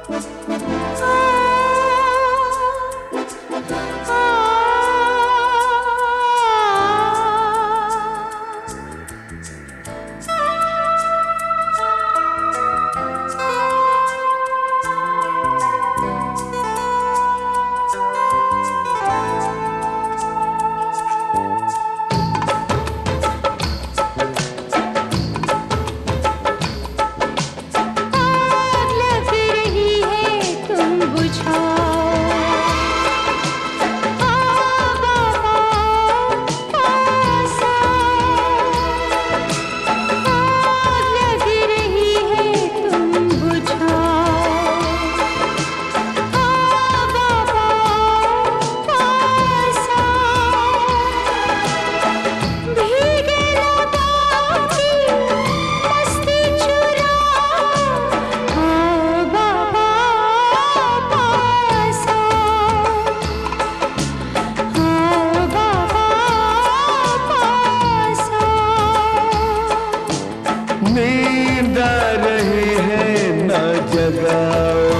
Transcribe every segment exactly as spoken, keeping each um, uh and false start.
नींद आ रही है न जगाओ,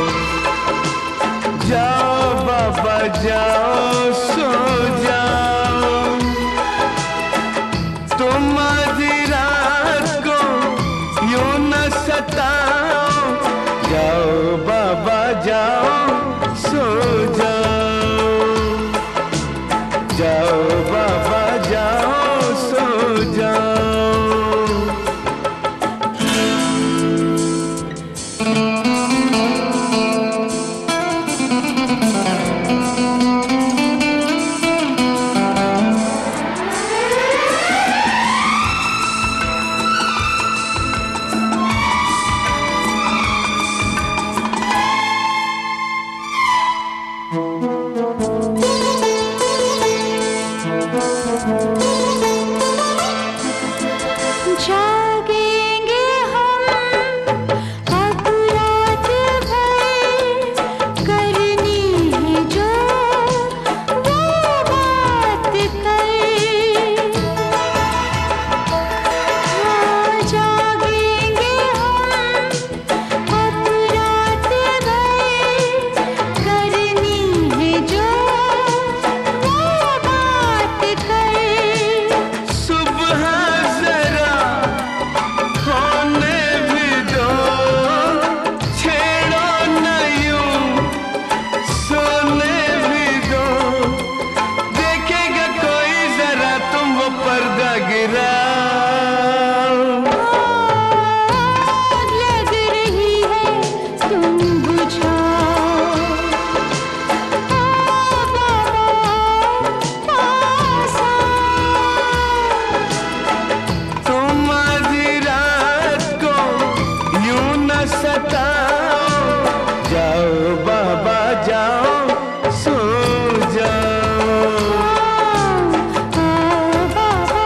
जाओ बाबा जाओ सो जाओ, तुम आधी रात को यूं न सताओ, जाओ बाबा जाओ सो जाओ, जाओ बाबा जाओ सो जाओ। जागेंगे हम अब रात भर, करनी है जो वो बात कर। हाँ जागेंगे हम अब रात भर, करनी है जो वो बात कर। सुबह जरा होने भी दो, छेड़ो न यूं सोने भी दो, देखेगा कोई जरा तुम वो पर्दा गिराओ। आग लग रही है तुम बुझाओ, आ बाबा पास आओ। तुम आधी रात को यूं न सताओ, जाओ बाबा जाओ सो जाओ। आ बाबा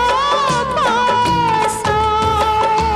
पास आओ।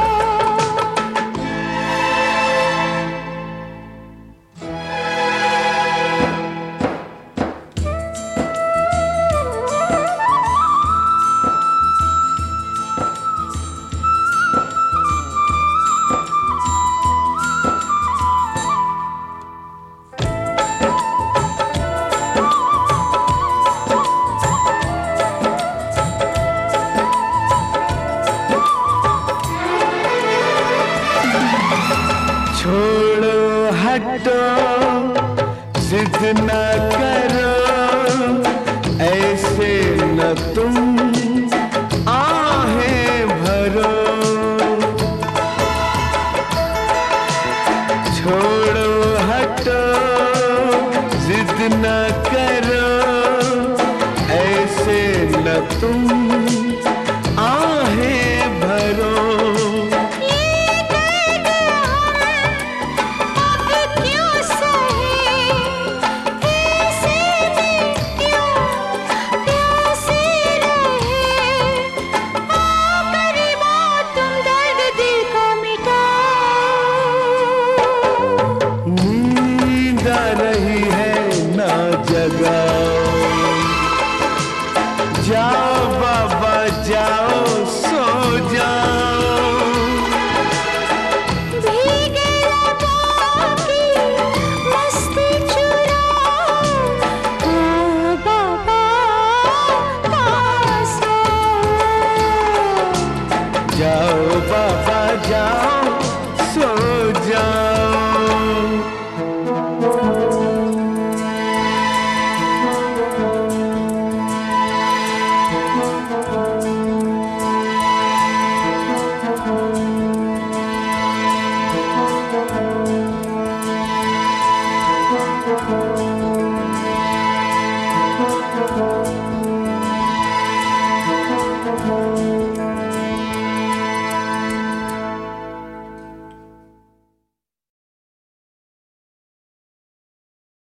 छोड़ो हटो जिद न करो, ऐसे न तुम आहें भरो। छोड़ो हटो जिद न करो, ऐसे न तुम